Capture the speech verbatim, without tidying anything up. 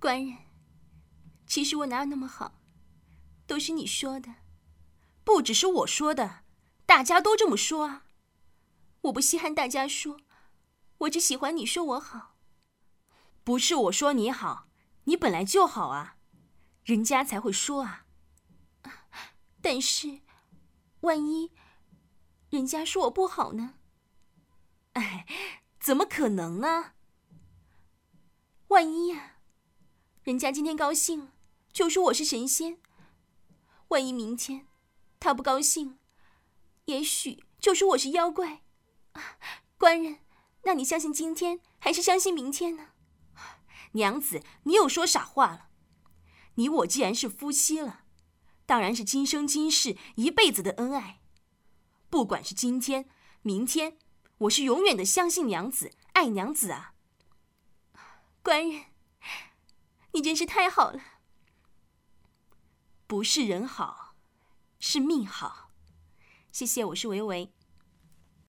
官人，其实我哪有那么好，都是你说的。 不只是我说的，大家都这么说啊。 我不稀罕大家说，我只喜欢你说我好。 不是我说你好，你本来就好啊，人家才会说啊。 但是，万一人家说我不好呢？ 哎，怎么可能呢？ 万一呀、啊，人家今天高兴就说我是神仙，万一明天他不高兴，也许就说我是妖怪。官人，那你相信今天还是相信明天呢？ 娘子，你又说傻话了。你我既然是夫妻了，当然是今生今世一辈子的恩爱。不管是今天明天，我是永远的相信娘子，爱娘子啊。 官人，你真是太好了。 不是人好，是命好。谢谢，我是维维。